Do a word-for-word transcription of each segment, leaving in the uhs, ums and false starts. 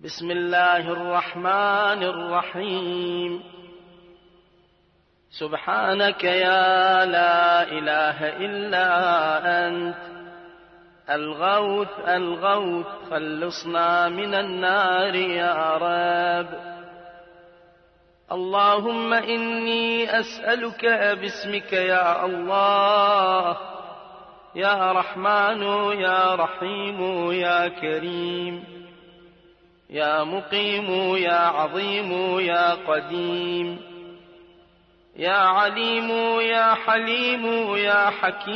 بسم الله الرحمن الرحيم. سبحانك يا لا إله إلا أنت الغوث الغوث خلصنا من النار يا رب. اللهم إني أسألك باسمك يا الله، يا رحمن يا رحيم يا كريم، يا مقيم يا عظيم يا قديم، يا عليم يا حليم يا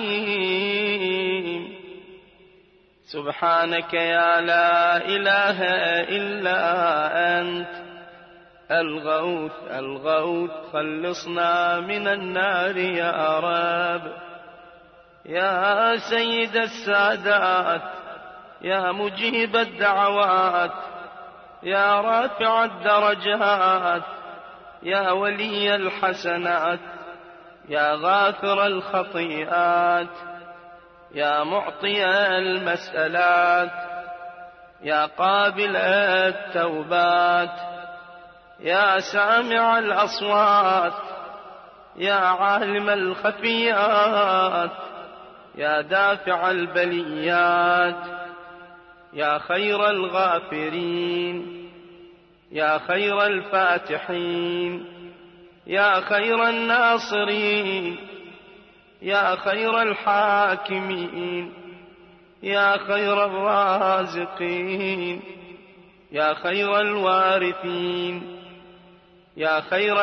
حكيم. سبحانك يا لا إله إلا أنت الغوث الغوث خلصنا من النار يا رب. يا سيد السادات، يا مجيب الدعوات، يا رافع الدرجات، يا ولي الحسنات، يا غافر الخطيئات، يا معطي المسألات، يا قابل التوبات، يا سامع الأصوات، يا عالم الخفيات، يا دافع البليات، يا خير الغافرين، يا خير الفاتحين، يا خير الناصرين، يا خير الحاكمين، يا خير الرازقين، يا خير الوارثين، يا خير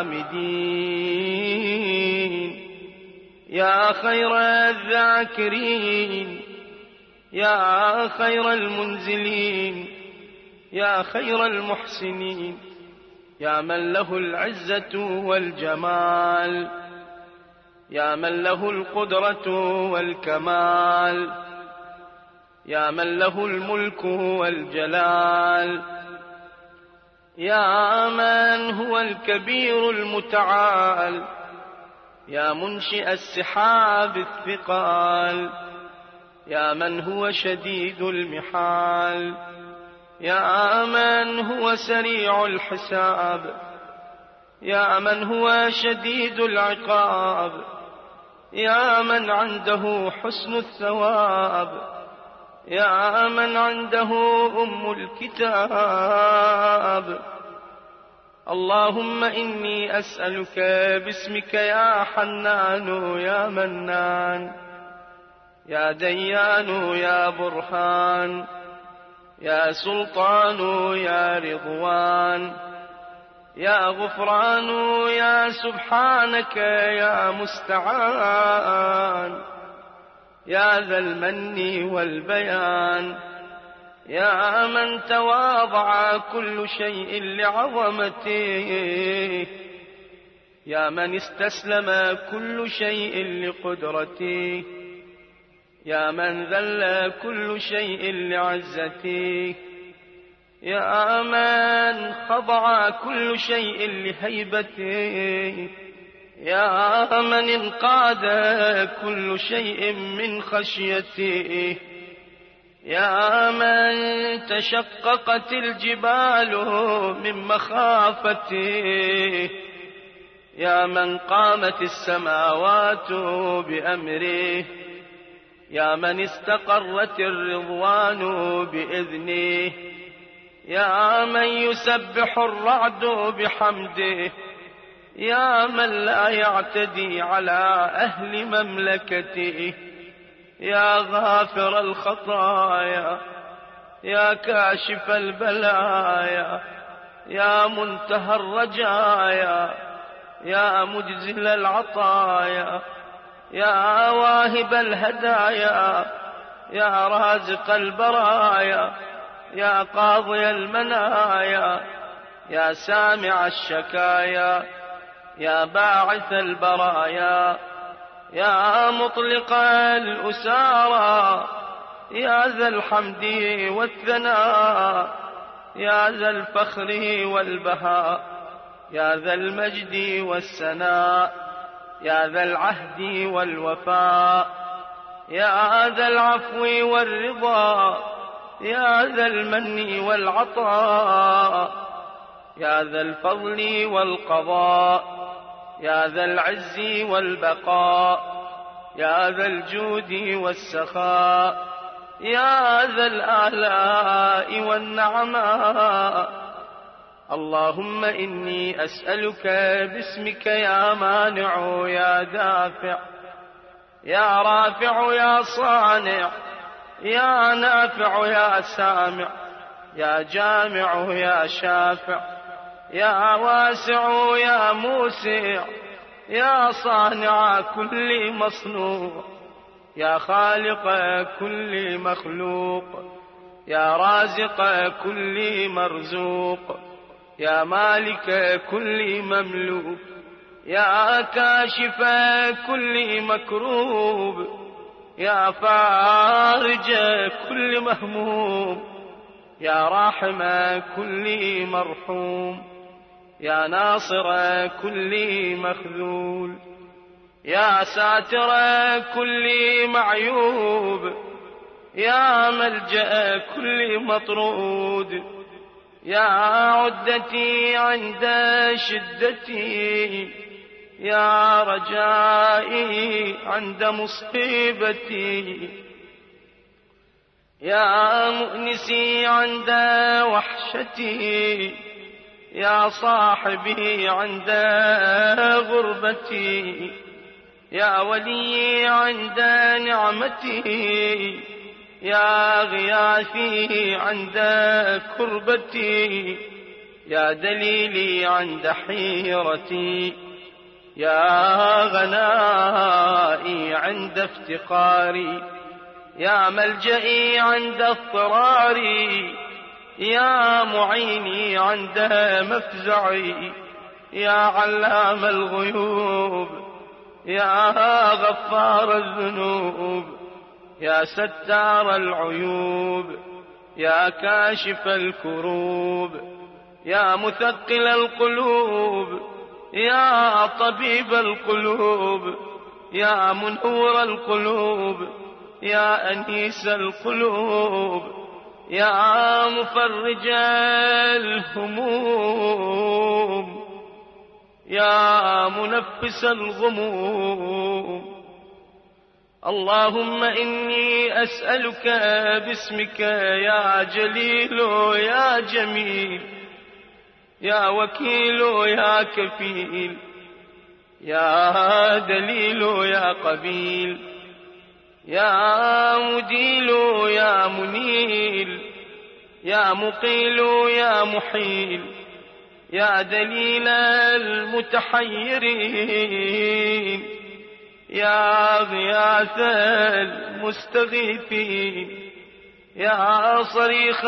الحامدين، يا خير الذاكرين، يا خير المنزلين، يا خير المحسنين، يا من له العزة والجمال، يا من له القدرة والكمال، يا من له الملك والجلال، يا من هو الكبير المتعال، يا منشئ السحاب الثقال، يا من هو شديد المحال، يا من هو سريع الحساب، يا من هو شديد العقاب، يا من عنده حسن الثواب، يا من عنده أم الكتاب. اللهم إني أسألك باسمك يا حنان يا منان، يا ديان يا برهان، يا سلطان يا رضوان، يا غفران يا سبحانك يا مستعان، يا ذا المن والبيان، يا من تواضع كل شيء لعظمته، يا من استسلم كل شيء لقدرته، يا من ذل كل شيء لعزته، يا من خضع كل شيء لهيبته، يا من انقاد كل شيء من خشيته، يا من تشققت الجبال من مخافته، يا من قامت السماوات بأمره، يا من استقرت الرضوان بإذنه، يا من يسبح الرعد بحمده، يا من لا يعتدي على أهل مملكته، يا غافر الخطايا، يا كاشف البلايا، يا منتهى الرجايا، يا مجزل العطايا، يا واهب الهدايا، يا رازق البرايا، يا قاضي المنايا، يا سامع الشكايا، يا باعث البرايا، يا مطلق الأسارى، يا ذا الحمد والثناء، يا ذا الفخر والبهاء، يا ذا المجد والسناء، يا ذا العهد والوفاء، يا ذا العفو والرضا، يا ذا المن والعطاء، يا ذا الفضل والقضاء، يا ذا العز والبقاء، يا ذا الجود والسخاء، يا ذا الآلاء والنعماء. اللهم إني أسألك باسمك يا مانع يا دافع، يا رافع يا صانع، يا نافع يا سامع، يا جامع يا شافع، يا واسع يا موسع، يا صانع كل مصنوع، يا خالق كل مخلوق، يا رازق كل مرزوق، يا مالك كل مملوك، يا كاشف كل مكروب، يا فارج كل مهموم، يا راحم كل مرحوم، يا ناصر كل مخذول، يا ساتر كل معيوب، يا ملجأ كل مطرود، يا عدتي عند شدتي، يا رجائي عند مصيبتي، يا مؤنسي عند وحشتي، يا صاحبي عند غربتي، يا ولي عند نعمتي، يا غياثي عند كربتي، يا دليلي عند حيرتي، يا غنائي عند افتقاري، يا ملجئي عند اضطراري، يا معيني عند مفزعي، يا علام الغيوب، يا غفار الذنوب، يا ستار العيوب، يا كاشف الكروب، يا مثقل القلوب، يا طبيب القلوب، يا منور القلوب، يا أنيس القلوب، يا مفرج الهموم، يا منفس الغموم. اللهم إني أسألك باسمك يا جليل يا جميل، يا وكيل يا كفيل، يا دليل يا قبيل، يا مديل يا منيل، يا مقيل يا محيل، يا دليل المتحيرين، يا غياث المستغيثين، يا صريخ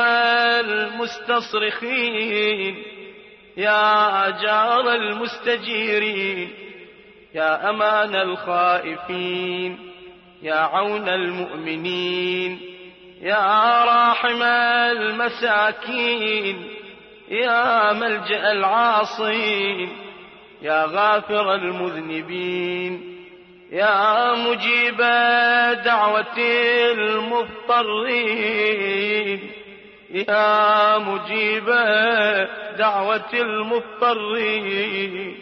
المستصرخين، يا جار المستجيرين، يا أمان الخائفين، يا عون المؤمنين، يا راحم المساكين، يا ملجأ العاصين، يا غافر المذنبين، يا مجيب دعوة المضطرين، يا مجيب دعوة المضطرين،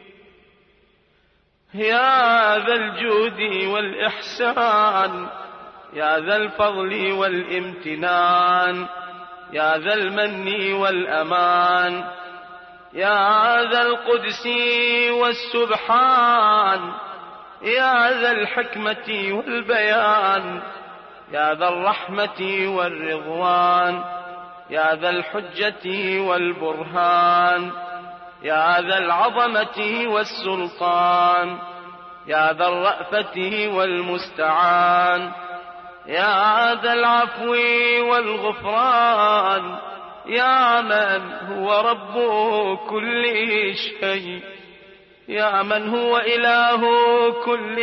يا ذا الجود والإحسان، يا ذا الفضل والامتنان، يا ذا المن والأمان، يا ذا القدس والسبحان، يا ذا الحكمة والبيان، يا ذا الرحمة والرضوان، يا ذا الحجة والبرهان، يا ذا العظمة والسلطان، يا ذا الرأفة والمستعان، يا ذا العفو والغفران، يا من هو رب كل شيء، يا من هو إله كل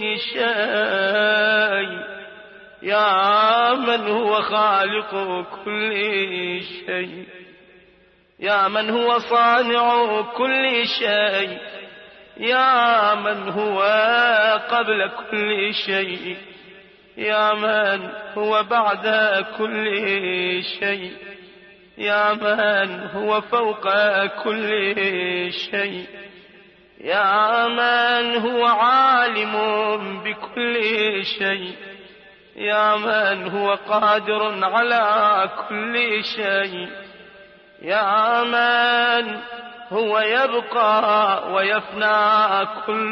شيء، يا من هو خالق كل شيء، يا من هو صانع كل شيء، يا من هو قبل كل شيء، يا من هو بعد كل شيء، يا من هو فوق كل شيء، يا من هو عالم بكل شيء، يا من هو قادر على كل شيء، يا من هو يبقى ويفنى كل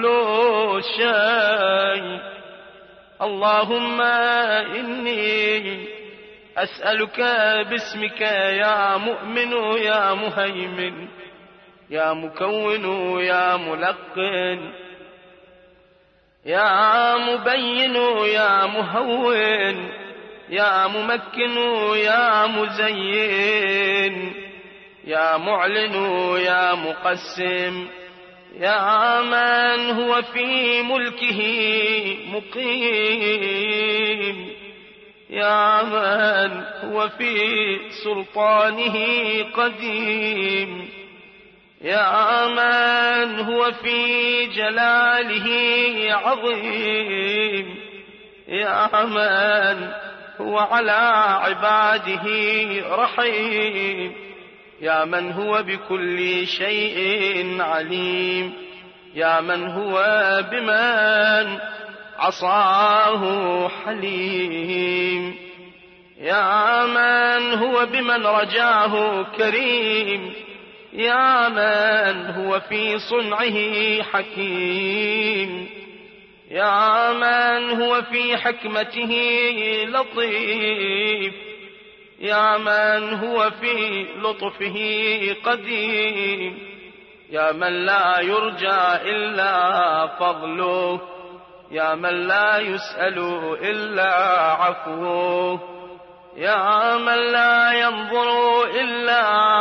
شيء. اللهم إني أسألك باسمك يا مؤمن يا مهيمن يا مكون يا ملقن يا مبين يا مهون يا ممكن يا مزين يا معلن يا مقسم، يا من هو في ملكه مقيم، يا من هو في سلطانه قديم، يا من هو في جلاله عظيم، يا من هو على عباده رحيم، يا من هو بكل شيء عليم، يا من هو بمن عصاه حليم، يا من هو بمن رجاه كريم، يا من هو في صنعه حكيم، يا من هو في حكمته لطيف، يا من هو في لطفه قديم، يا من لا يرجى إلا فضله، يا من لا يسأل إلا عفوه، يا من لا ينظر إلا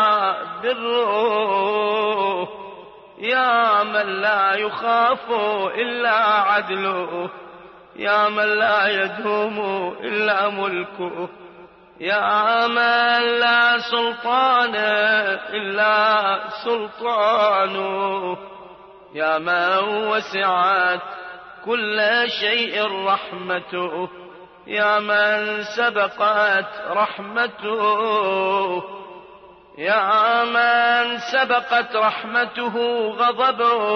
بره، يا من لا يخاف إلا عدله، يا من لا يدوم إلا ملكه، يا من لا سلطان إلا سلطانه، يا من وسعت كل شيء رحمته، يا من سبقت رحمته، يا من سبقت رحمته غضبه،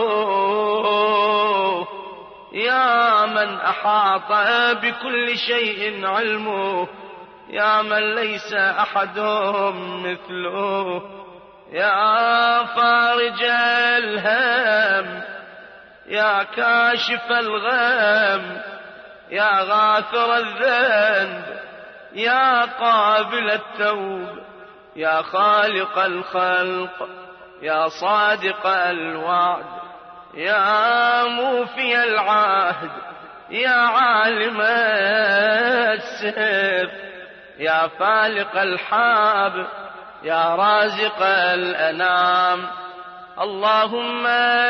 يا من أحاط بكل شيء علمه، يا من ليس أحد مثله، يا فارج الهم، يا كاشف الغم، يا غافر الذنب، يا قابل التوب، يا خالق الخلق، يا صادق الوعد، يا موفي العهد، يا عالم السر، يا فالق الحاب، يا رازق الأنام. اللهم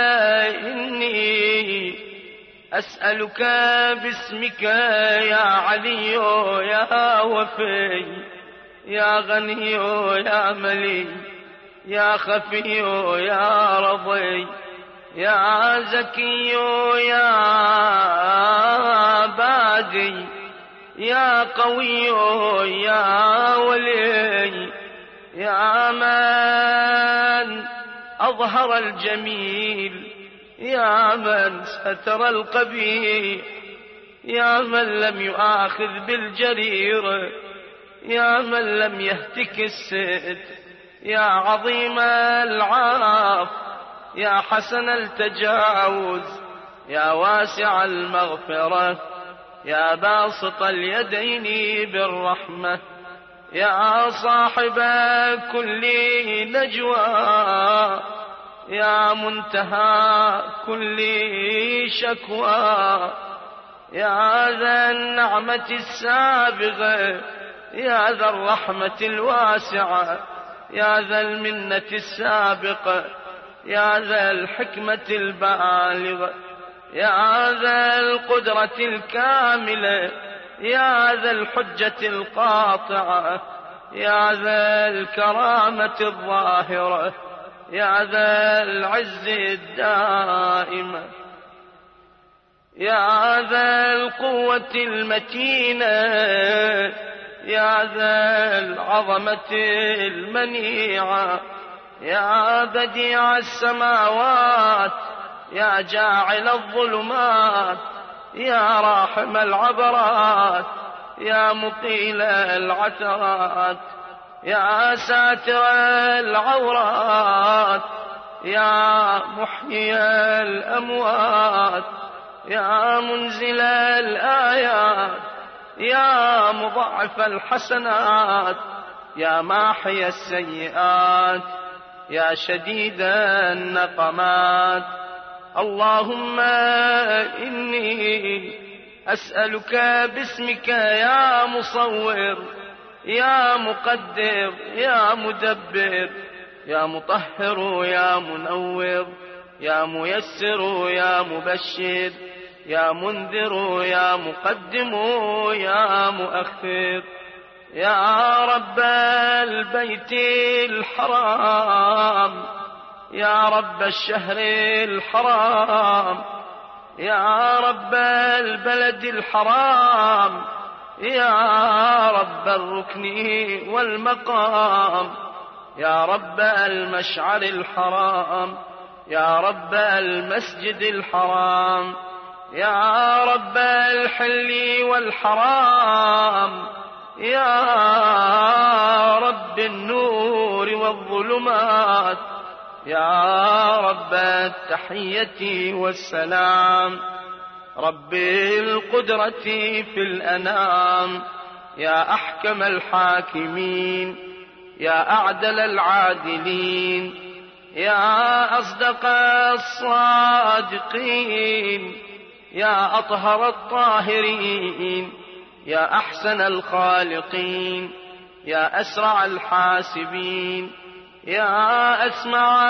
إني أسألك باسمك يا علي يا وفي، يا غني يا ملي، يا خفي يا رضي، يا زكي يا بادي، يا قوي يا ولي، يا من أظهر الجميل، يا من ستر القبيح، يا من لم يؤاخذ بالجريرة، يا من لم يهتك السد، يا عظيم العاف، يا حسن التجاوز، يا واسع المغفرة، يا باسط اليدين بالرحمة، يا صاحب كل نجوى، يا منتهى كل شكوى، يا ذا النعمة السابغة، يا ذا الرحمة الواسعة، يا ذا المنة السابقة، يا ذا الحكمة البالغة، يا ذا القدرة الكاملة، يا ذا الحجة القاطعة، يا ذا الكرامة الظاهرة، يا ذا العز الدائمة، يا ذا القوة المتينة، يا ذا العظمة المنيعة، يا بديع السماوات، يا جاعل الظلمات، يا راحم العبرات، يا مقيل العثرات، يا ساتر العورات، يا محيي الأموات، يا منزل الآيات، يا مضاعف الحسنات، يا ماحي السيئات، يا شديد النقمات. اللهم إني أسألك باسمك يا مصور، يا مقدر، يا مدبر، يا مطهر، يا منور، يا ميسر، يا مبشر، يا منذر، يا مقدم، يا مؤخر، يا رب البيت الحرام، يا رب الشهر الحرام، يا رب البلد الحرام، يا رب الركن والمقام، يا رب المشعر الحرام، يا رب المسجد الحرام، يا رب الحل والحرام، يا رب النور والظلمات، يا رب التحية والسلام، رب القدرة في الأنام، يا أحكم الحاكمين، يا أعدل العادلين، يا أصدق الصادقين، يا أطهر الطاهرين، يا أحسن الخالقين، يا أسرع الحاسبين، يا أسمع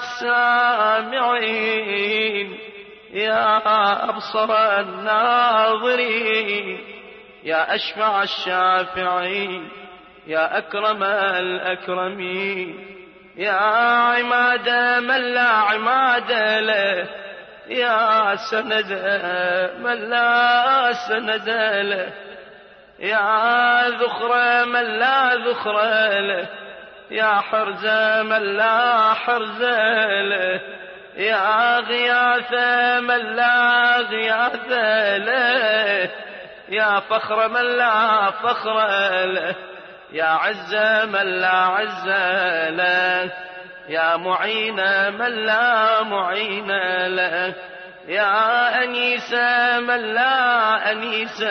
السامعين، يا أبصر الناظرين، يا أشفع الشافعين، يا أكرم الأكرمين، يا عماد من لا عماد له، يا سند من لا سند له، يا ذخر من لا ذخر له، يا حرز من لا حرز له، يا غياث من لا غياث له، يا فخر من لا فخر له، يا عز من لا عز له، يا معين من لا معين له، يا أنيس من لا أنيس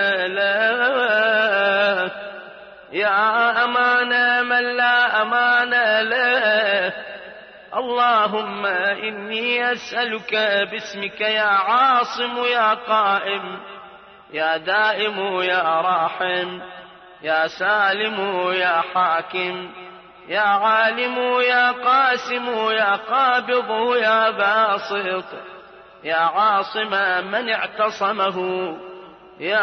له، يا أمان من لا أمان له. اللهم إني أسألك باسمك يا عاصم يا قائم، يا دائم يا راحم، يا سالم يا حاكم، يا عالم يا قاسم، يا قابض يا باسط، يا عاصم من اعتصمه، يا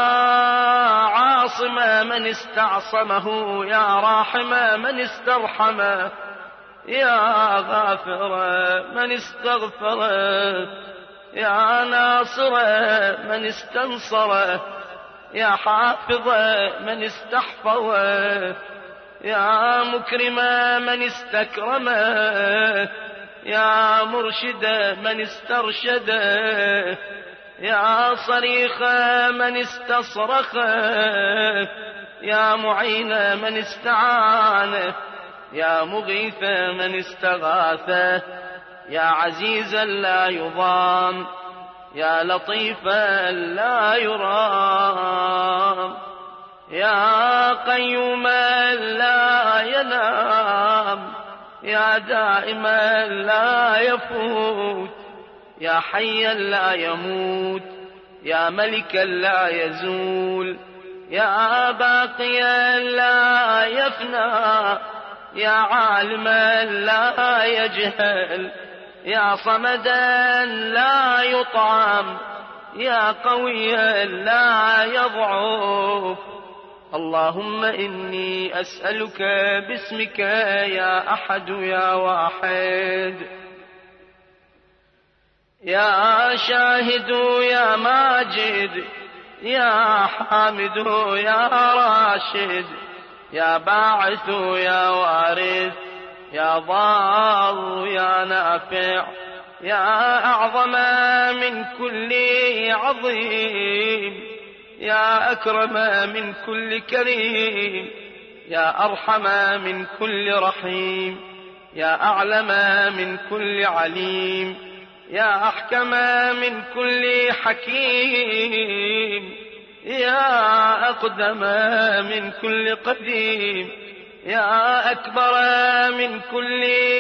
عاصم من استعصمه، يا راحم من استرحمه، يا غافر من استغفره، يا ناصر من استنصره، يا حافظ من استحفظه، يا مكرم من استكرمه، يا مرشد من استرشده، يا صريخ من استصرخه، يا معين من استعانه، يا مغيث من استغاثه، يا عزيزا لا يضام، يا لطيفا لا يرام، يا قيوما لا ينام، يا دائما لا يفوت، يا حيا لا يموت، يا ملكا لا يزول، يا باقيا لا يفنى، يا عالما لا يجهل، يا صمدا لا يطعم، يا قويا لا يضعف. اللهم إني أسألك باسمك يا أحد يا واحد، يا شاهد يا ماجد يا حامد يا راشد، يا باعث يا وارث، يا ضار يا نافع، يا أعظم من كل عظيم، يا أكرم من كل كريم، يا أرحم من كل رحيم، يا أعلم من كل عليم، يا أحكم من كل حكيم، يا أقدم من كل قديم، يا أكبر من كل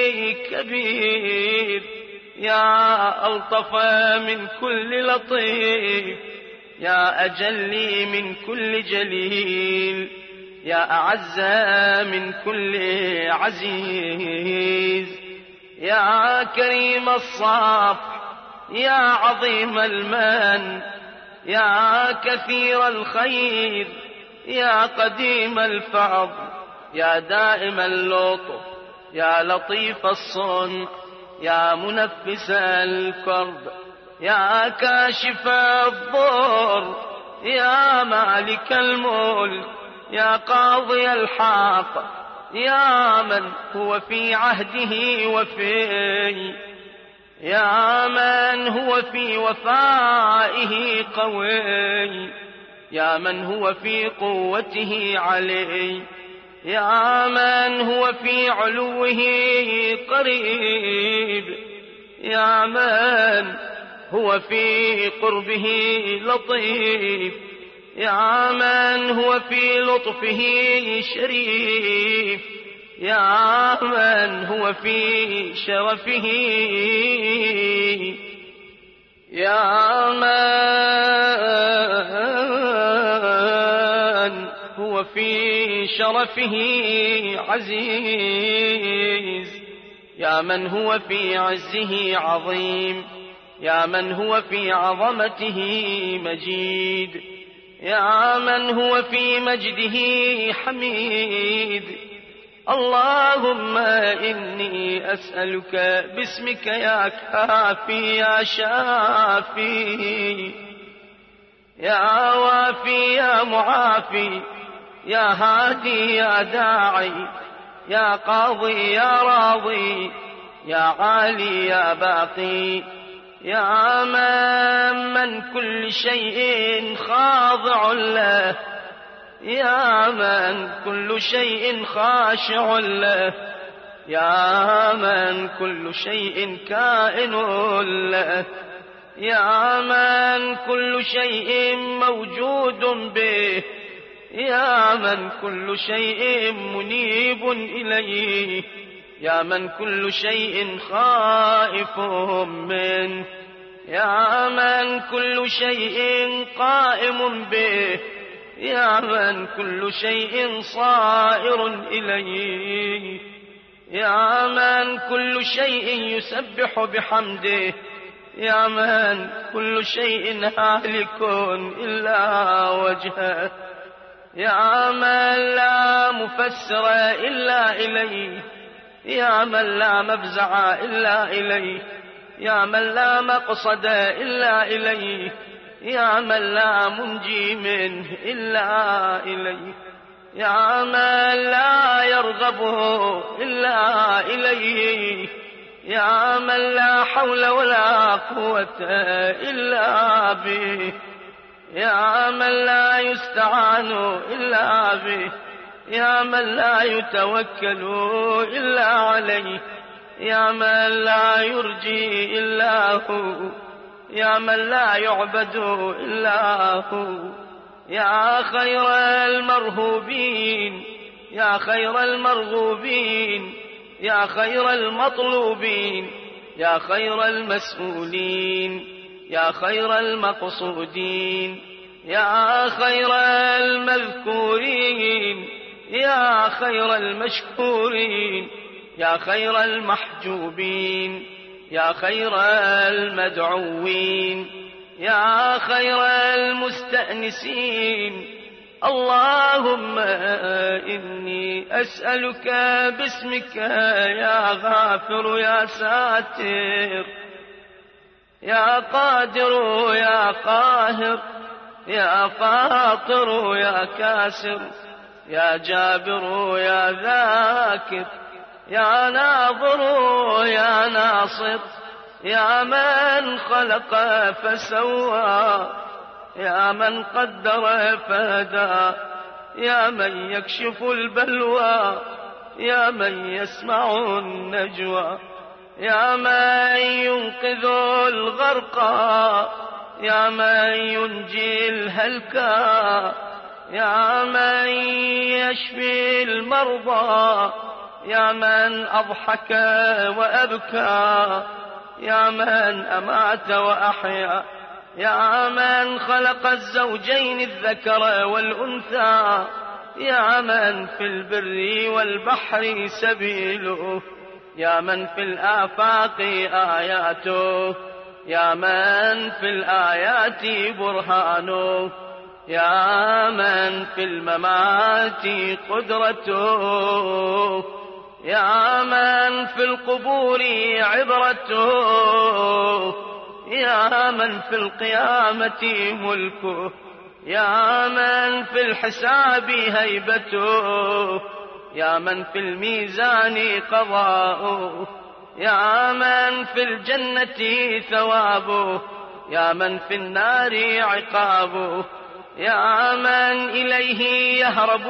كبير، يا ألطف من كل لطيف، يا أجل من كل جليل، يا أعز من كل عزيز، يا كريم الصف، يا عظيم المن، يا كثير الخير، يا قديم الفضل، يا دائم اللطف، يا لطيف الصنع، يا منفس الكرب، يا كاشف الضر، يا مالك الملك، يا قاضي الحق، يا من هو في عهده وفي، يا من هو في وفائه قوي، يا من هو في قوته علي، يا من هو في علوه قريب، يا من هو في قربه لطيف، يا من هو في لطفه شريف، يا من هو في شرفه، يا من هو في شرفه عزيز، يا من هو في عزه عظيم، يا من هو في عظمته مجيد، يا من هو في مجده حميد. اللهم إني أسألك باسمك يا كافي يا شافي، يا وافي يا معافي، يا هادي يا داعي، يا قاضي يا راضي، يا عالي يا باقي، يا من من كل شيء خاضع له، يا من كل شيء خاشع له، يا من كل شيء كائن له، يا من كل شيء موجود به، يا من كل شيء منيب إليه، يا من كل شيء خائف منه، يا من كل شيء قائم به، يا من كل شيء صائر إليه، يا من كل شيء يسبح بحمده، يا من كل شيء هالك إلا وجهه، يا من لا مفسر إلا إليه، يا من لا مفزع إلا إليه، يا من لا مقصد إلا إليه، يا من لا منجي منه إلا إليه، يا من لا يرغب إلا إليه، يا من لا حول ولا قوة إلا به، يا من لا يستعان إلا به، يا من لا يتوكل إلا عليه، يا من لا يرجي إلا هو، يا من لا يعبد إلا هو، يا خير المرهوبين، يا خير المرغوبين، يا خير المطلوبين، يا خير المسؤولين، يا خير المقصودين، يا خير المذكورين، يا خير المشكورين، يا خير المحجوبين، يا خير المدعوين، يا خير المستأنسين. اللهم إني أسألك باسمك يا غافر يا ساتر، يا قادر يا قاهر، يا فاطر يا كاسر، يا جابر يا ذاكر، يا ناظر يا ناصر، يا من خلق فسوى، يا من قدر فهدى، يا من يكشف البلوى، يا من يسمع النجوى، يا من ينقذ الغرقى، يا من ينجي الهلكى، يا من يشفي المرضى، يا من أضحك وأبكى، يا من أمات وأحيا، يا من خلق الزوجين الذكر والأنثى، يا من في البر والبحر سبيله، يا من في الآفاق آياته، يا من في الآيات برهانه، يا من في الممات قدرته، يا من في القبور عبرته، يا من في القيامة ملكه، يا من في الحساب هيبته، يا من في الميزان قضاؤه، يا من في الجنة ثوابه، يا من في النار عقابه، يا من إليه يهرب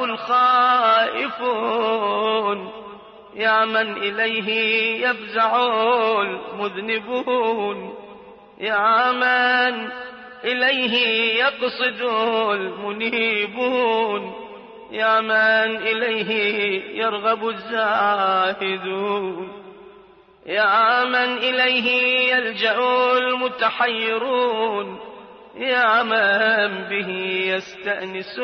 الخائفون، يا من إليه يفزع المذنبون، يا من إليه يقصد المنيبون، يا من إليه يرغب الزاهدون، يا من إليه يلجأ المتحيرون، يا من به يستأنس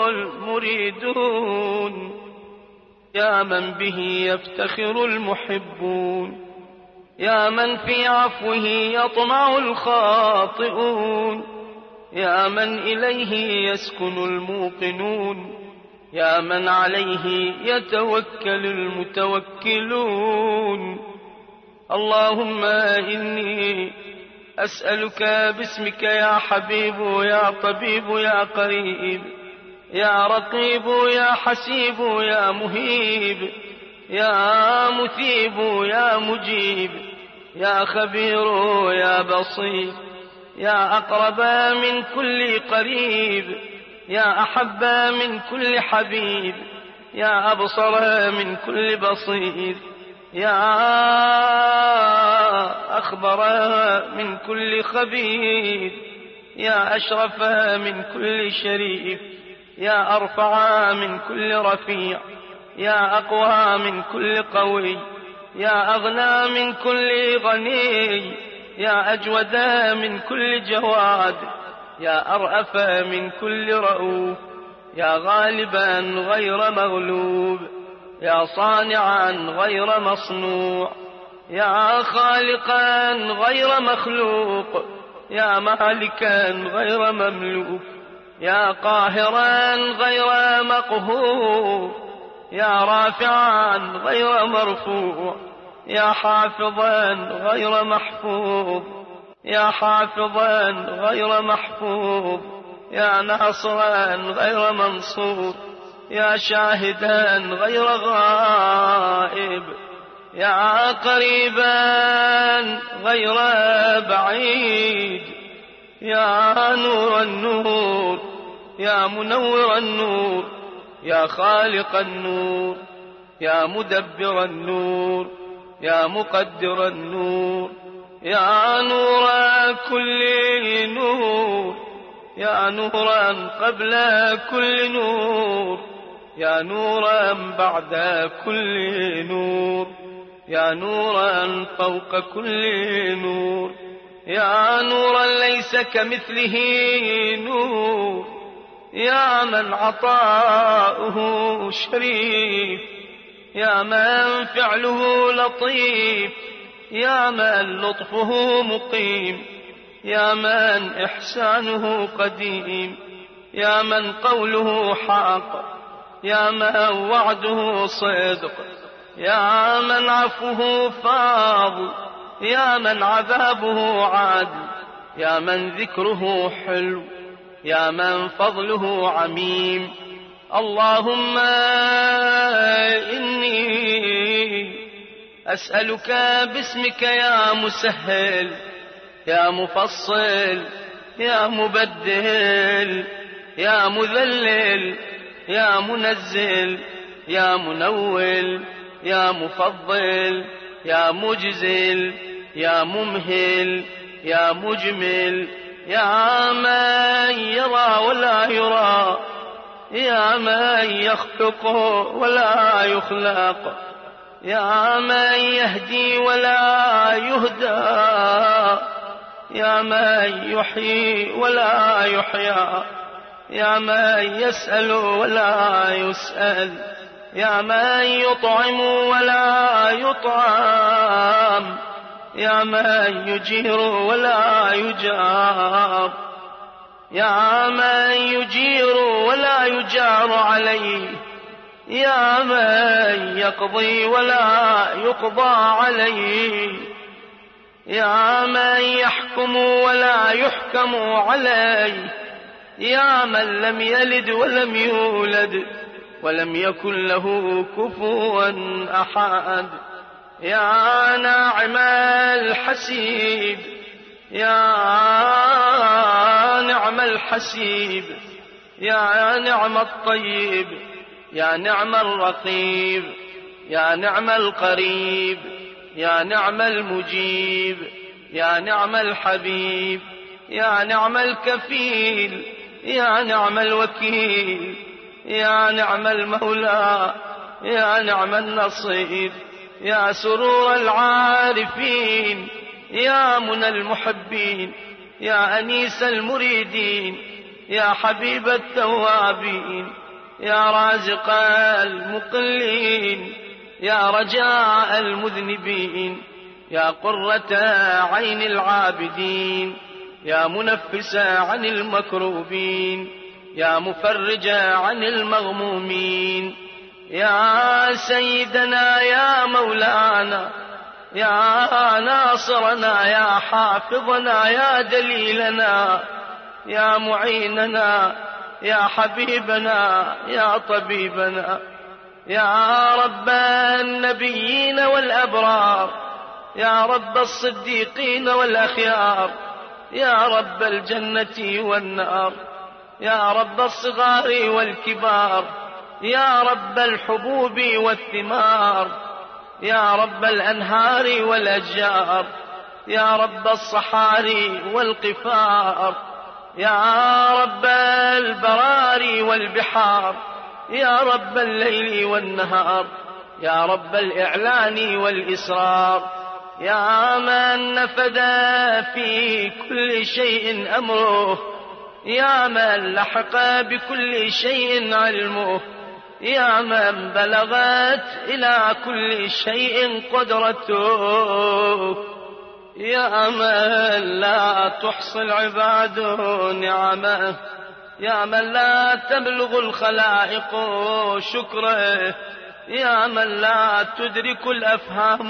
المريدون، يا من به يفتخر المحبون، يا من في عفوه يطمع الخاطئون، يا من إليه يسكن الموقنون، يا من عليه يتوكل المتوكلون. اللهم إني أسألك باسمك يا حبيب يا طبيب يا قريب يا رقيب يا حسيب يا مهيب يا مثيب يا مجيب يا خبير يا بصير يا أقرب من كل قريب يا أحب من كل حبيب يا أبصر من كل بصير يا أخبر من كل خبير يا أشرف من كل شريف يا أرفع من كل رفيع يا أقوى من كل قوي يا أغنى من كل غني يا أجود من كل جواد يا أرأف من كل رؤوف يا غالبا غير مغلوب يا صانعا غير مصنوع يا خالقا غير مخلوق يا مالكا غير مملوك يا قاهرا غير مقهور يا رافعا غير مرفوع يا حافظا غير محفوظ يا حافظا غير محفوظ يا ناصرا غير منصور يا شاهدا غير غائب يا قريبا غير بعيد يا نور النور يا منور النور يا خالق النور يا مدبر النور يا مقدر النور يا نور كل نور يا نورا قبل كل نور يا نورا بعد كل نور يا نورا فوق كل نور يا نورا ليس كمثله نور يا من عطاؤه شريف يا من فعله لطيف يا من لطفه مقيم يا من إحسانه قديم يا من قوله حق يا من وعده صدق يا من عفوه فاض يا من عذابه عادل، يا من ذكره حلو، يا من فضله عميم. اللهم إني أسألك باسمك يا مسهل، يا مفصل، يا مبدل، يا مذلل، يا منزل، يا منول، يا مفضل، يا مجزل، يا ممهل، يا مجمل، يا من يرى ولا يرى، يا من يخلق ولا يخلق، يا من يهدي ولا يهدى، يا من يحيي ولا يحيى، يا من يسأل ولا يسأل، يا من يطعم ولا يطعم، يا من يجير ولا يجار، يا من يجير ولا يجار عليه، يا من يقضي ولا يقضى عليه، يا من يحكم ولا يحكم عليه، يا من لم يلد ولم يولد ولم يكن له كفوا أحد، يا ناعم الحسيب، يا نعم الحسيب، يا نعم الطيب، يا نعم الرقيب، يا نعم القريب، يا نعم المجيب، يا نعم الحبيب، يا نعم الكفيل، يا نعم الوكيل، يا نعم المولى، يا نعم النصير، يا سرور العارفين، يا منى المحبين، يا أنيس المريدين، يا حبيب التوابين، يا رازق المقلين، يا رجاء المذنبين، يا قرة عين العابدين، يا منفس عن المكروبين، يا مفرج عن المغمومين، يا سيدنا يا مولانا، يا ناصرنا، يا حافظنا، يا دليلنا، يا معيننا، يا حبيبنا، يا طبيبنا، يا رب النبيين والأبرار، يا رب الصديقين والأخيار، يا رب الجنة والنار، يا رب الصغار والكبار، يا رب الحبوب والثمار، يا رب الأنهار والأشجار، يا رب الصحاري والقفار، يا رب البراري والبحار، يا رب الليل والنهار، يا رب الإعلان والإسرار، يا من نفد في كل شيء أمره، يا من لحق بكل شيء علمه، يا من بلغت إلى كل شيء قدرته، يا من لا تحصي العباد نعمه، يا من لا تبلغ الخلائق شكره، يا من لا تدرك الأفهام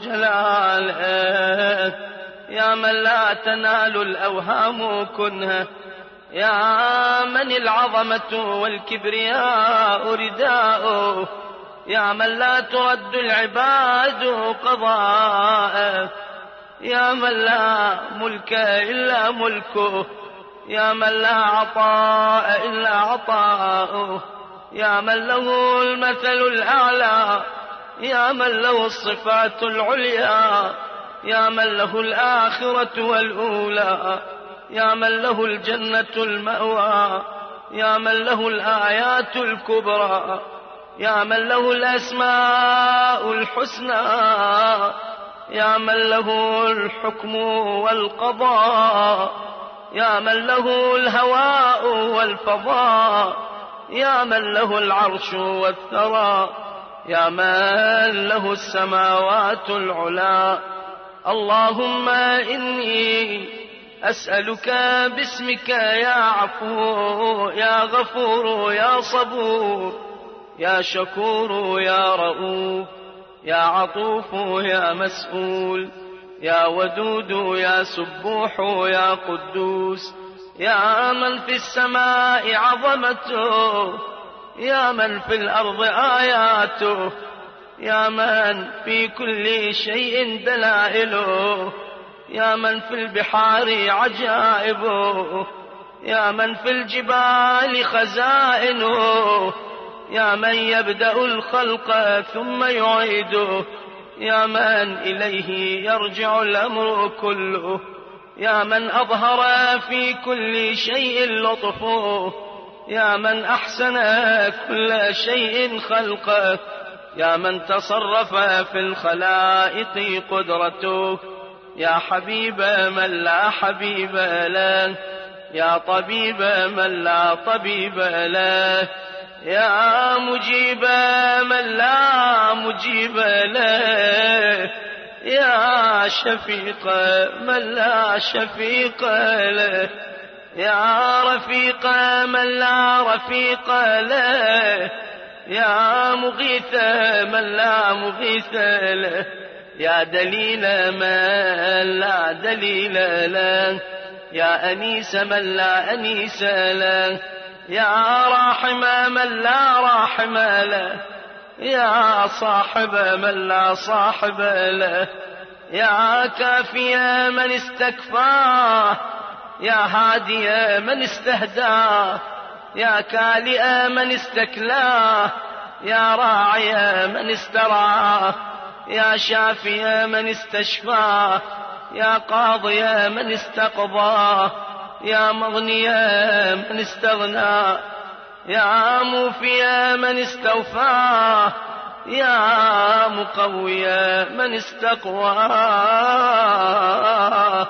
جلاله، يا من لا تنال الأوهام كنهه، يا من العظمة والكبرياء رداؤه، يا من لا ترد العباد قضاءه، يا من لا ملك إلا ملكه، يا من لا عطاء إلا عطاؤه، يا من له المثل الأعلى، يا من له الصفات العليا، يا من له الآخرة والأولى، يا من له الجنة المأوى، يا من له الآيات الكبرى، يا من له الأسماء الحسنى، يا من له الحكم والقضاء، يا من له الهواء والفضاء، يا من له العرش والثرى، يا من له السماوات العلى. اللهم إني أسألك باسمك يا عفو يا غفور يا صبور يا شكور يا رؤوف يا عطوف يا مسؤول يا ودود يا سبوح يا قدوس، يا من في السماء عظمته، يا من في الأرض آياته، يا من في كل شيء دلائله، يا من في البحار عجائبه، يا من في الجبال خزائنه، يا من يبدأ الخلق ثم يعيده، يا من إليه يرجع الأمر كله، يا من أظهر في كل شيء لطفه، يا من أحسن كل شيء خلقه، يا من تصرف في الخلائق قدرته، يا حبيب من لا حبيب له، يا طبيب من لا طبيب له، يا مجيب من لا مجيب له، يا شفيق من لا شفيق له، يا رفيق من لا رفيق له، يا مغيث من لا مغيث له، يا دليل من لا دليل له، يا أنيس من لا أنيس له، يا راحم من لا راحم له، يا صاحب من لا صاحب له، يا كافي من استكفاه، يا هادي من استهداه، يا كالئ من استكلاه، يا راعي من استرعاه، يا شافي من استشفاه، يا قاضي من استقضاه، يا مغني من استغنى، يا موفي من استوفاه، يا مقوي من استقواه،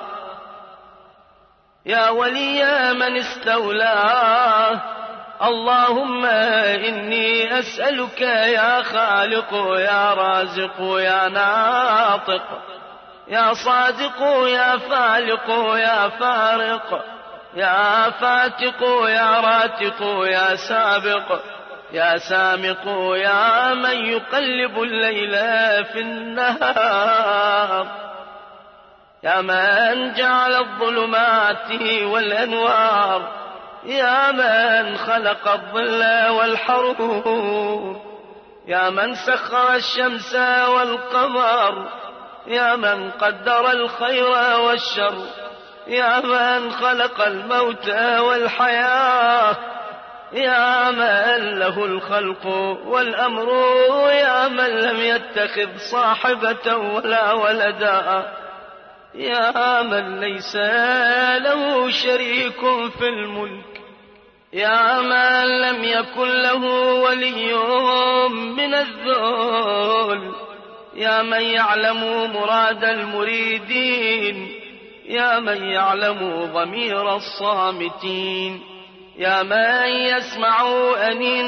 يا ولي من استولاه. اللهم إني أسألك يا خالق يا رازق يا ناطق يا صادق يا فالق يا فارق يا فاتق يا راتق يا سابق يا سامق يا من يقلب الليل في النهار، يا من جعل الظلمات والأنوار، يا من خلق الظل والحرور، يا من سخر الشمس والقمر، يا من قدر الخير والشر، يا من خلق الموت والحياة، يا من له الخلق والأمر، يا من لم يتخذ صاحبة ولا ولدا، يا من ليس له شريك في الملك، يا من لم يكن له ولي من الذل، يا من يعلم مراد المريدين، يا من يعلم ضمير الصامتين، يا من يسمع أنين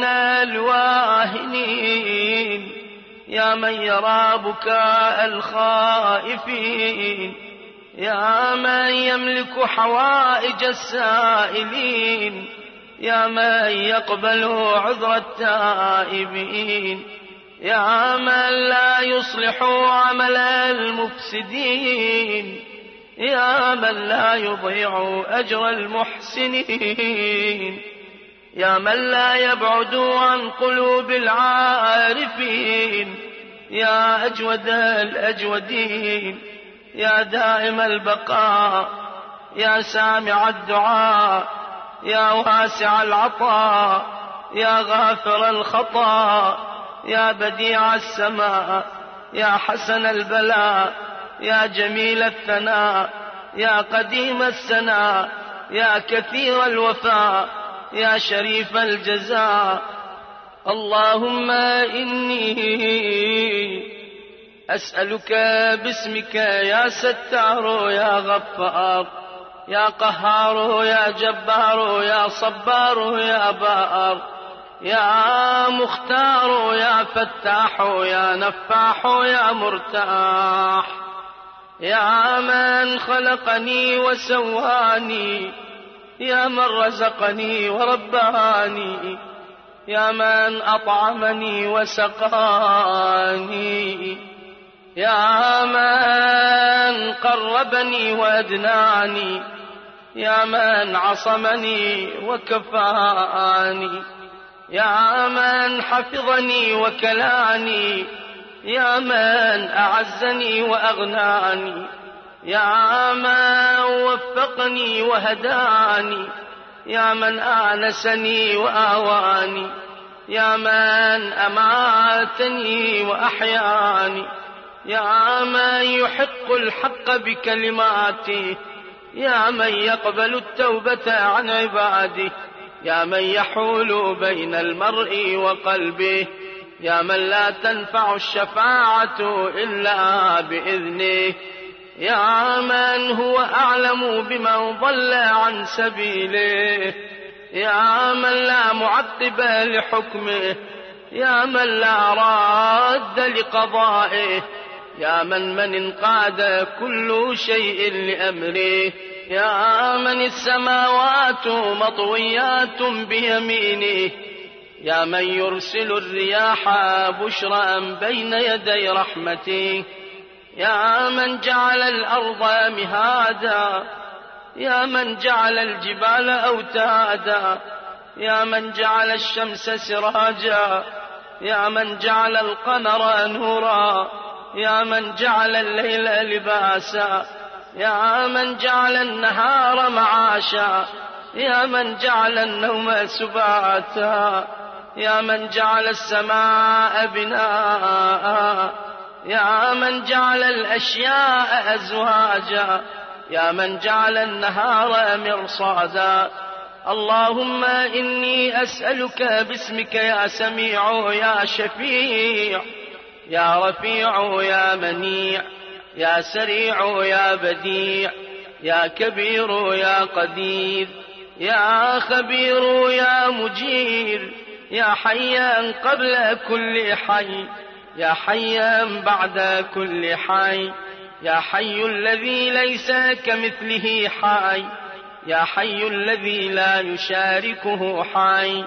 الواهنين، يا من يرى بكاء الخائفين، يا من يملك حوائج السائلين، يا من يقبل عذر التائبين، يا من لا يصلح عمل المفسدين، يا من لا يضيع أجر المحسنين، يا من لا يبعد عن قلوب العارفين، يا أجود الأجودين، يا دائم البقاء، يا سامع الدعاء، يا واسع العطاء، يا غافر الخطا، يا بديع السماء، يا حسن البلاء، يا جميل الثناء، يا قديم السناء، يا كثير الوفاء، يا شريف الجزاء. اللهم إني أسألك باسمك يا ستار يا غفار يا قهار يا جبار يا صبار يا بار يا مختار يا فتاح يا نفاح يا مرتاح، يا من خلقني وسواني، يا من رزقني ورباني، يا من أطعمني وسقاني، يا من قربني وأدناني، يا من عصمني وكفاني، يا من حفظني وكلاني، يا من أعزني وأغناني، يا من وفقني وهداني، يا من آنسني وآواني، يا من أماتني وأحياني، يا من يحق الحق بكلماته، يا من يقبل التوبة عن عباده، يا من يحول بين المرء وقلبه، يا من لا تنفع الشفاعة إلا بإذنه، يا من هو أعلم بمن ضل عن سبيله، يا من لا معقب لحكمه، يا من لا راد لقضائه، يا من من انقاد كل شيء لأمره، يا من السماوات مطويات بيمينه، يا من يرسل الرياح بشرا بين يدي رحمته، يا من جعل الأرض مهادا، يا من جعل الجبال أوتادا، يا من جعل الشمس سراجا، يا من جعل القمر نورا، يا من جعل الليل لباسا، يا من جعل النهار معاشا، يا من جعل النوم سباتا، يا من جعل السماء بناء، يا من جعل الأشياء أزواجا، يا من جعل النهار مرصادا. اللهم إني أسألك باسمك يا سميع يا شفيع يا رفيع يا منيع يا سريع يا بديع يا كبير يا قدير يا خبير يا مجير يا حيا قبل كل حي يا حيا بعد كل حي يا حي الذي ليس كمثله حي يا حي الذي لا يشاركه حي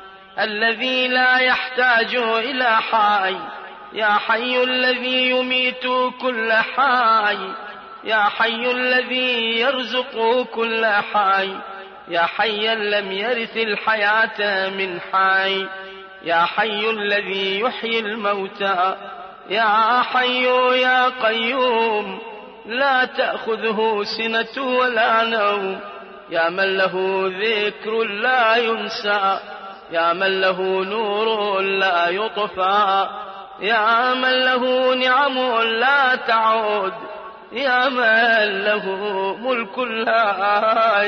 الذي لا يحتاج إلى حي يا حي الذي يميت كل حي يا حي الذي يرزق كل حي يا حيا لم يرث الحياة من حي يا حي الذي يحيي الموتى يا حي يا قيوم لا تأخذه سنة ولا نوم يا من له ذكر لا ينسى يا من له نور لا يطفى يا من له نعم لا تعود يا من له ملك لا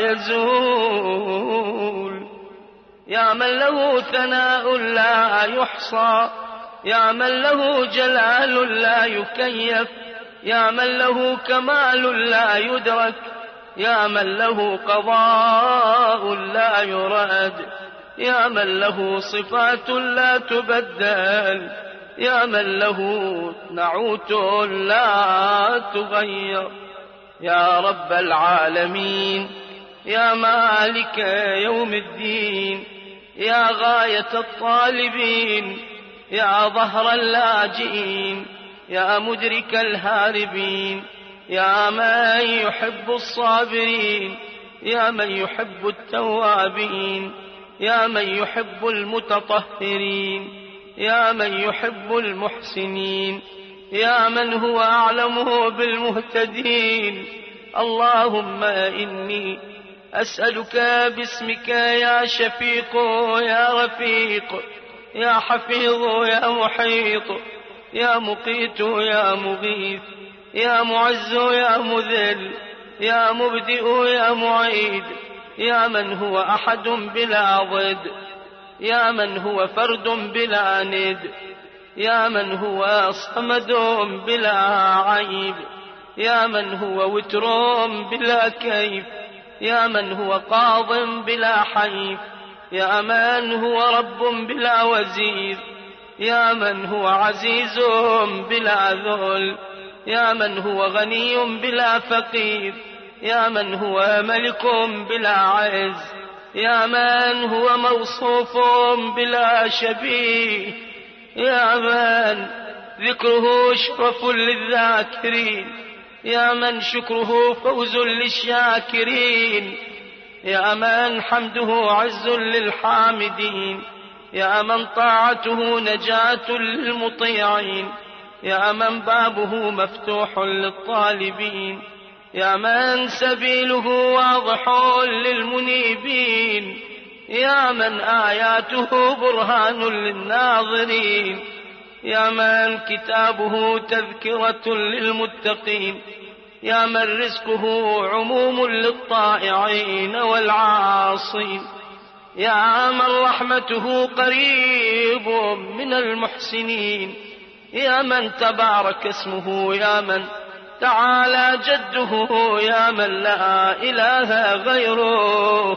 يزول يا من له ثناء لا يحصى يا من له جلال لا يكيف يا من له كمال لا يدرك يا من له قضاء لا يراد يا من له صفات لا تبدل يا من له نعوت لا تغير يا رب العالمين يا مالك يوم الدين يا غاية الطالبين يا ظهر اللاجئين يا مدرك الهاربين يا من يحب الصابرين يا من يحب التوابين يا من يحب المتطهرين يا من يحب المحسنين يا من هو أعلمه بالمهتدين اللهم إني أسألك باسمك يا شفيق يا رفيق يا حفيظ يا محيط يا مقيت يا مغيث يا معز يا مذل يا مبدئ يا معيد يا من هو أحد بلا ضد يا من هو فرد بلا ند يا من هو صمد بلا عيب يا من هو وتر بلا كيف يا من هو قاض بلا حيف يا من هو رب بلا وزير يا من هو عزيز بلا ذل يا من هو غني بلا فقير يا من هو ملك بلا عز يا من هو موصوف بلا شبيه يا من ذكره شرف للذاكرين يا من شكره فوز للشاكرين، يا من حمده عز للحامدين، يا من طاعته نجاة للمطيعين، يا من بابه مفتوح للطالبين، يا من سبيله واضح للمنيبين، يا من آياته برهان للناظرين، يا من كتابه تذكرة للمتقين، يا من رزقه عموم للطائعين والعاصين، يا من رحمته قريب من المحسنين، يا من تبارك اسمه، يا من تعالى جده، يا من لا إله غيره،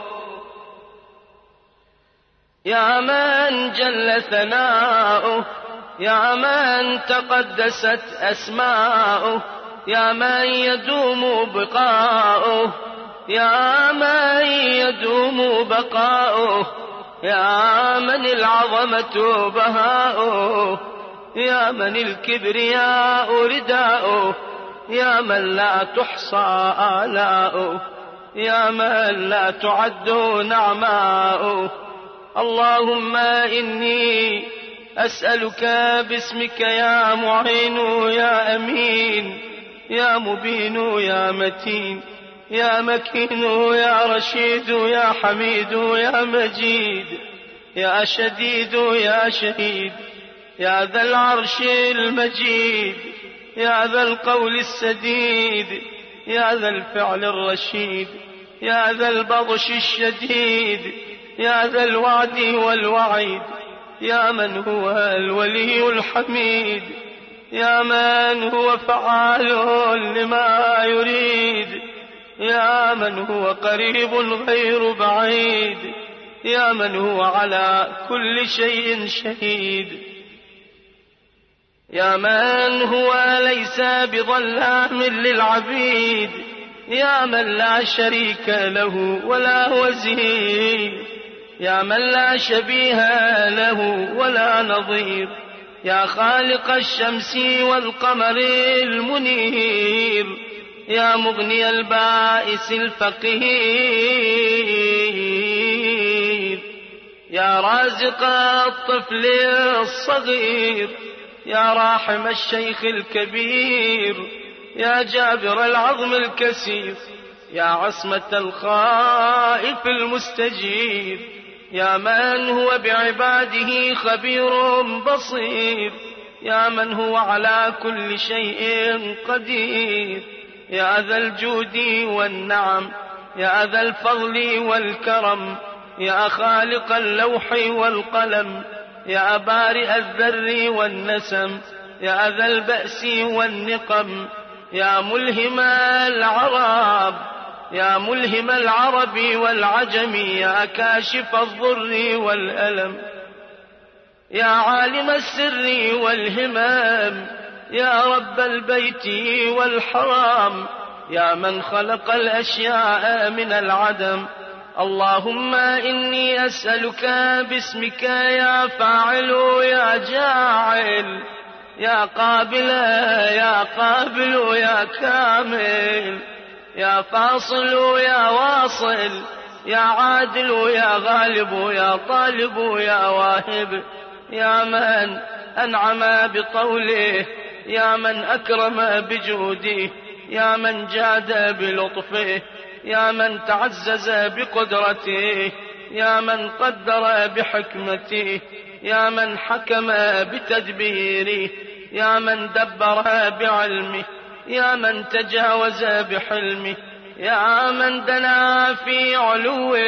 يا من جل ثناؤه، يا من تقدست أسماؤه، يا من يدوم بقاؤه، يا من يدوم بقاؤه، يا من العظمة بهاؤه، يا من الكبرياء رداؤه، يا من لا تحصى آلاؤه، يا من لا تعد نعماؤه. اللهم إني أسألك باسمك يا معين يا أمين يا مبين يا متين يا مكين يا رشيد يا حميد يا مجيد يا شديد يا شهيد يا ذا العرش المجيد يا ذا القول السديد يا ذا الفعل الرشيد يا ذا البطش الشديد يا ذا الوعد والوعيد يا من هو الولي الحميد يا من هو فعال لما يريد يا من هو قريب غير بعيد يا من هو على كل شيء شهيد يا من هو ليس بظلام للعبيد يا من لا شريك له ولا وزير يا من لا شبيه له ولا نظير يا خالق الشمس والقمر المنير يا مغني البائس الفقير يا رازق الطفل الصغير يا راحم الشيخ الكبير يا جابر العظم الكسير يا عصمة الخائف المستجير يا من هو بعباده خبير بصير يا من هو على كل شيء قدير يا ذا الجود والنعم يا ذا الفضل والكرم يا خالق اللوح والقلم يا بارئ الذر والنسم يا ذا البأس والنقم يا ملهم العرب يا ملهم العرب والعجم يا كاشف الضر والألم يا عالم السر والهمام يا رب البيت والحرام يا من خلق الأشياء من العدم اللهم إني أسألك باسمك يا فاعل يا جاعل يا قابل يا قابل يا كامل يا فاصل يا واصل يا عادل يا غالب يا طالب يا واهب يا من أنعم بطوله يا من أكرم بجوده يا من جاد بلطفه يا من تعزز بقدرته يا من قدر بحكمته يا من حكم بتدبيره يا من دبر بعلمه يا من تجاوز بحلمه يا من دنا في علوه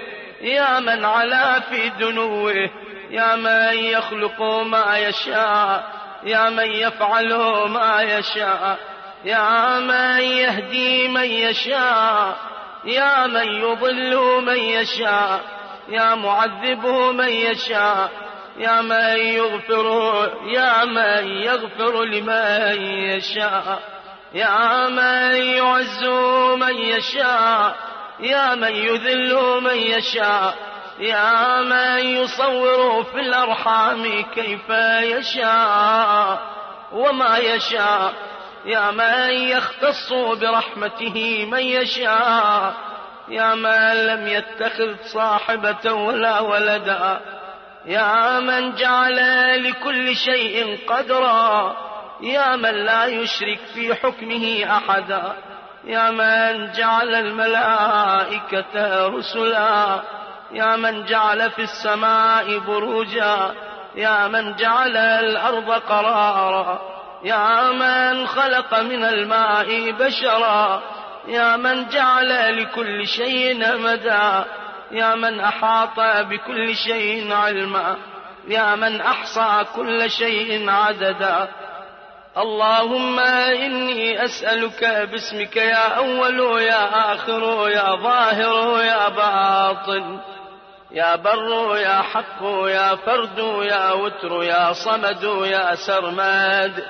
يا من علا في دنوه يا من يخلق ما يشاء يا من يفعل ما يشاء يا من يهدي من يشاء يا من يضل من يشاء يا معذب من يشاء يا من يغفر يا من يغفر لمن يشاء يا من يعز من يشاء يا من يذل من يشاء يا من يصور في الأرحام كيف يشاء وما يشاء يا من يختص برحمته من يشاء، يا من لم يتخذ صاحبة ولا ولدا، يا من جعل لكل شيء قدرا، يا من لا يشرك في حكمه أحدا، يا من جعل الملائكة رسلا، يا من جعل في السماء بروجا، يا من جعل الأرض قرارا، يا من خلق من الماء بشرا، يا من جعل لكل شيء أمدا، يا من أحاط بكل شيء علما، يا من أحصى كل شيء عددا. اللهم إني أسألك باسمك يا أول يا آخر يا ظاهر يا باطن يا بر يا حق يا فرد يا وتر يا صمد يا سرمد،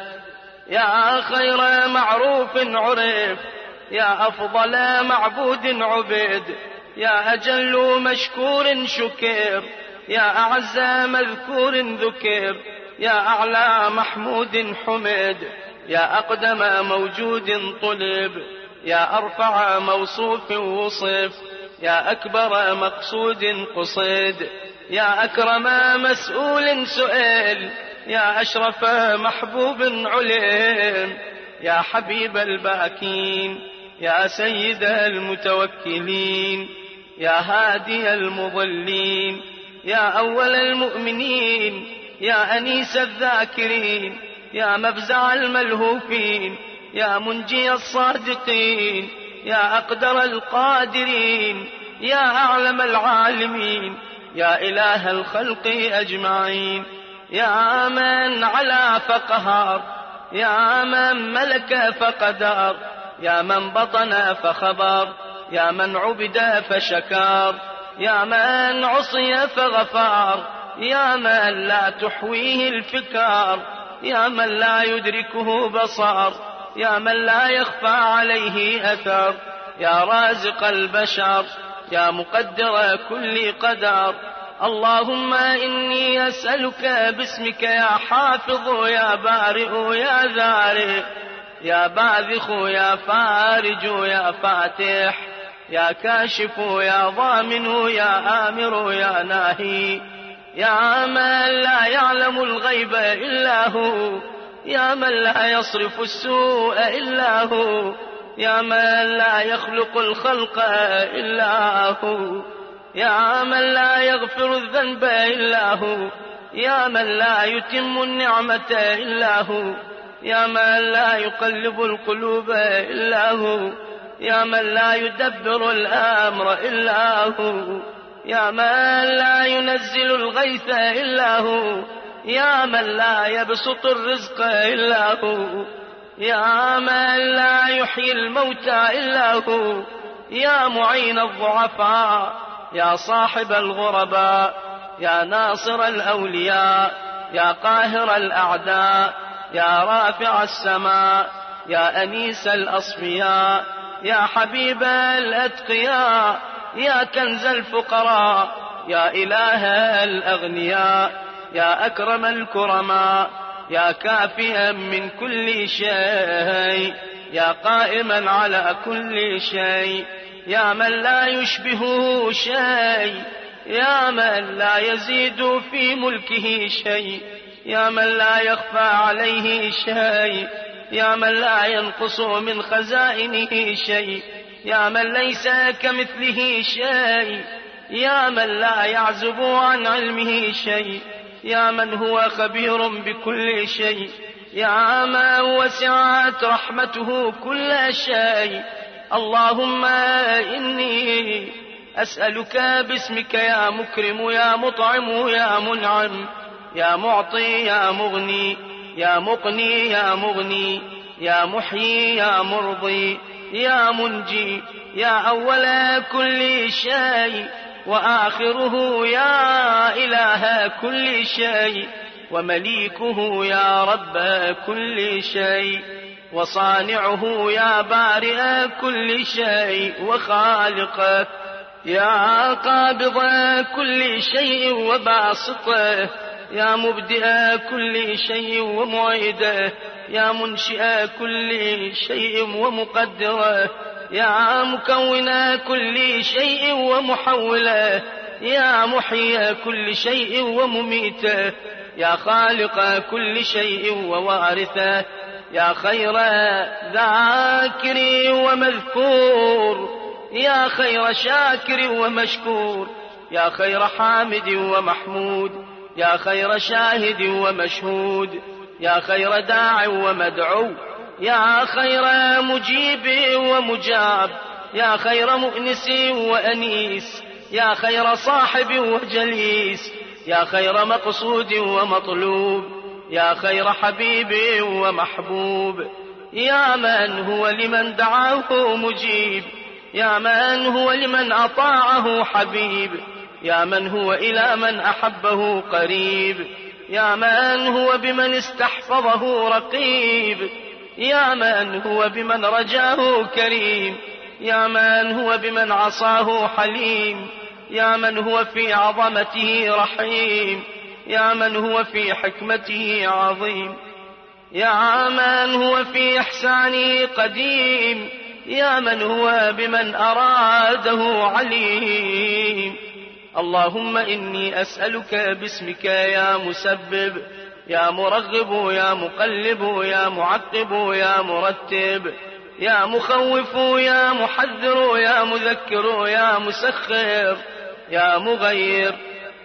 يا خير معروف عرف، يا أفضل معبود عبد، يا أجل مشكور شكر، يا أعز مذكور ذكر، يا أعلى محمود حمد، يا أقدم موجود طلب، يا أرفع موصوف وصف، يا أكبر مقصود قصد، يا أكرم مسؤول سئل، يا أشرف محبوب علم، يا حبيب الباكين، يا سيد المتوكلين، يا هادي المضلين، يا أول المؤمنين، يا أنيس الذاكرين، يا مفزع الملهوفين، يا منجي الصادقين، يا أقدر القادرين، يا أعلم العالمين، يا إله الخلق أجمعين، يا من علا فقهر، يا من ملك فقدر، يا من بطن فخبر، يا من عبد فشكر، يا من عصي فغفر، يا من لا تحويه الفكر، يا من لا يدركه بصر، يا من لا يخفى عليه أثر، يا رازق البشر، يا مقدر كل قدر. اللهم إني أسألك باسمك يا حافظ يا بارئ يا ذارئ، يا باذخ يا فارج يا فاتح، يا كاشف يا ضامن يا آمر يا ناهي، يا من لا يعلم الغيب إلا هو، يا من لا يصرف السوء إلا هو، يا من لا يخلق الخلق إلا هو، يا من لا يغفر الذنب إلا هو، يا من لا يتم النعمة إلا هو، يا من لا يقلب القلوب إلا هو، يا من لا يدبر الأمر إلا هو، يا من لا ينزل الغيث إلا هو، يا من لا يبسط الرزق إلا هو، يا من لا يحيي الموتى إلا هو، يا معين الضعفاء، يا صاحب الغرباء، يا ناصر الأولياء، يا قاهر الأعداء، يا رافع السماء، يا أنيس الأصفياء، يا حبيب الأتقياء، يا كنز الفقراء، يا إله الأغنياء، يا أكرم الكرماء، يا كافيا من كل شيء، يا قائما على كل شيء، يا من لا يشبهه شيء، يا من لا يزيد في ملكه شيء، يا من لا يخفى عليه شيء، يا من لا ينقص من خزائنه شيء، يا من ليس كمثله شيء، يا من لا يعزب عن علمه شيء، يا من هو خبير بكل شيء، يا من وسعت رحمته كل شيء. اللهم إني أسألك باسمك يا مكرم يا مطعم يا منعم، يا معطي يا مغني، يا مقني يا مغني، يا محيي يا مرضي، يا منجي، يا أول كل شيء وآخره، يا إله كل شيء ومليكه، يا رب كل شيء وصانعه، يا بارئ كل شيء وخالقه، يا قابض كل شيء وباسطه، يا مبدئ كل شيء ومعيده، يا منشئ كل شيء ومقدره، يا مكون كل شيء ومحوله، يا محيي كل شيء ومميته، يا خالق كل شيء ووارثه، يا خير ذاكر ومذكور، يا خير شاكر ومشكور، يا خير حامد ومحمود، يا خير شاهد ومشهود، يا خير داع ومدعو، يا خير مجيب ومجاب، يا خير مؤنس وأنيس، يا خير صاحب وجليس، يا خير مقصود ومطلوب، يا خير حبيب ومحبوب، يا من هو لمن دعاه مجيب، يا من هو لمن أطاعه حبيب، يا من هو إلى من أحبه قريب، يا من هو بمن استحفظه رقيب، يا من هو بمن رجاه كريم، يا من هو بمن عصاه حليم، يا من هو في عظمته رحيم، يا من هو في حكمته عظيم، يا من هو في إحسانه قديم، يا من هو بمن أراده عليم. اللهم إني أسألك باسمك يا مسبب، يا مرغب، يا مقلب، يا معقب، يا مرتب، يا مخوف، يا محذر، يا مذكر، يا مسخر، يا مغير،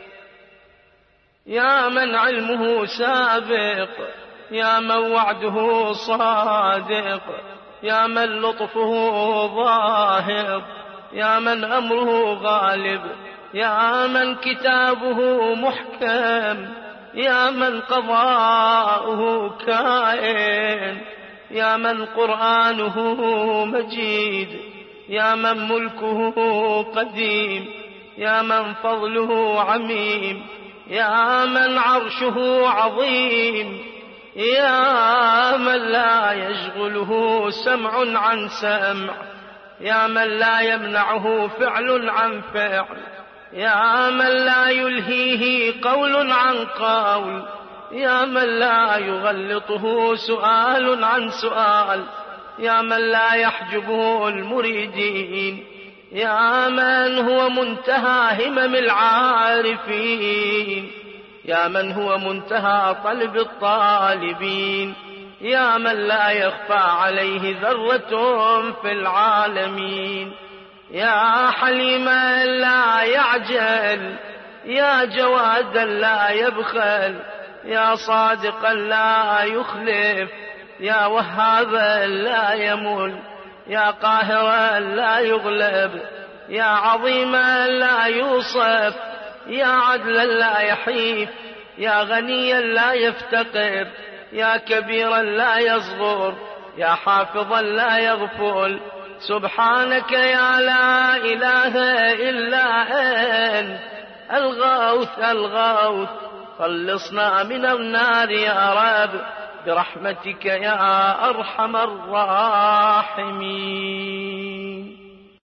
يا من علمه سابق، يا من وعده صادق، يا من لطفه ظاهر، يا من أمره غالب، يا من كتابه محكم، يا من قضاؤه كائن، يا من قرآنه مجيد، يا من ملكه قديم، يا من فضله عميم، يا من عرشه عظيم، يا من لا يشغله سمع عن سمع، يا من لا يمنعه فعل عن فعل، يا من لا يلهيه قول عن قول، يا من لا يغلطه سؤال عن سؤال، يا من لا يحجبه المريدين، يا من هو منتهى همم العارفين، يا من هو منتهى طلب الطالبين، يا من لا يخفى عليه ذرة في العالمين، يا حليما لا يعجل، يا جوادا لا يبخل، يا صادقا لا يخلف، يا وهابا لا يمل، يا قاهرا لا يغلب، يا عظيما لا يوصف، يا عدلا لا يحيف، يا غنيا لا يفتقر، يا كبيرا لا يصغر، يا حافظا لا يغفل. سبحانك يا لا إله إلا أنت الغوث الغوث، خلصنا من النار يا رب برحمتك يا أرحم الراحمين.